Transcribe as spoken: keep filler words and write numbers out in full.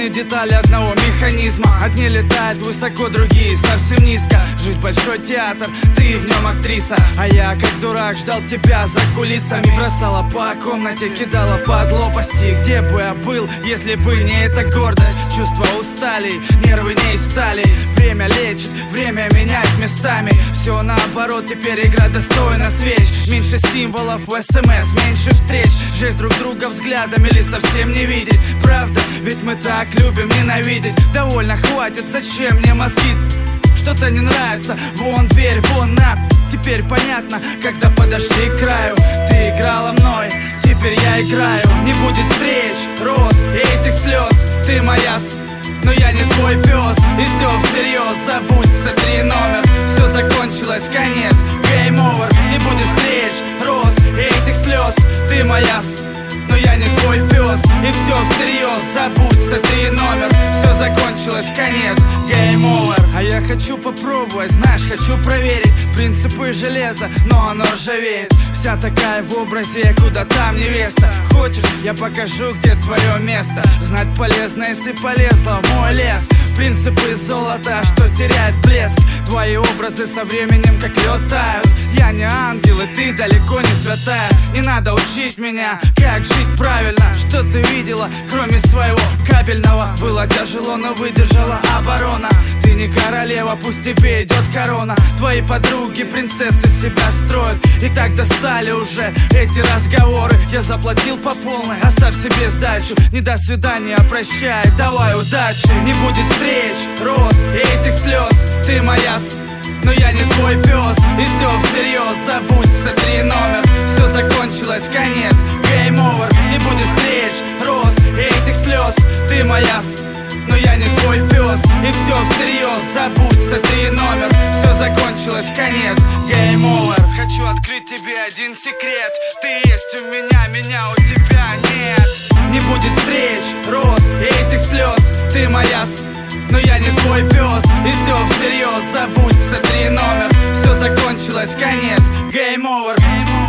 Разные детали одного механизма. Одни летают высоко, другие совсем низко. Жизнь большой театр, ты в нем актриса. А я как дурак ждал тебя за кулисами. Бросала по комнате, кидала под лопасти. Где бы я был, если бы не эта гордость? Чувства устали, нервы не из стали. Время лечит, время меняет местами. Все наоборот, теперь игра достойна свеч. Меньше символов в смс, меньше встреч. Жесть друг друга взглядом или совсем не видеть. Правда, ведь мы так любим ненавидеть. Довольно, хватит, зачем мне мозги? Что-то не нравится, вон дверь, вон на. Теперь понятно, когда подошли к краю. Ты играла мной, теперь я играю. Не будет встреч, роз и этих слез. Ты моя, но я не твой пес. И все всерьез, забудь, сотри номер. Все закончилось, конец, game over. Не будет встреч, роз и этих слез. Ты моя, но я не твой пес. И все всерьез, забудь, сотри номер. Все закончилось, конец, game over. А я хочу попробовать, знаешь, хочу проверить принципы железа, но оно ржавеет. Вся такая в образе, куда там невеста. Хочешь, я покажу, где твое место. Знать полезно, если полезла в мой лес. Принципы золота, что теряет блеск. Твои образы со временем как лед тают. Я не ангел, и ты далеко не святая. Не надо учить меня, как жить правильно. Что ты видела, кроме своего кабельного? Было тяжело, но выдержала оборона. Ты не королева, пусть тебе идет корона. Твои подруги принцессы себя строят. И так достали уже эти разговоры. Я заплатил по полной, оставь себе сдачу. Не до свидания, прощай, давай удачи. Не будет встреч, роз и этих слез. Ты моя, но я не твой пес. И все всерьез, забудь, сотри номер. Все закончилось, конец, game over. Не будет встреч, роз и этих слез. Ты моя, но я не твой пес. И все всерьез, забудь, сотри номер. Все закончилось, конец, game over. Хочу открыть тебе один секрет. Ты есть у меня, меня у тебя нет. Не будет встреч, роз и этих слез. Ты моя, но я не твой пес. И все всерьез, забудь, сотри номер. Все закончилось, конец, game over.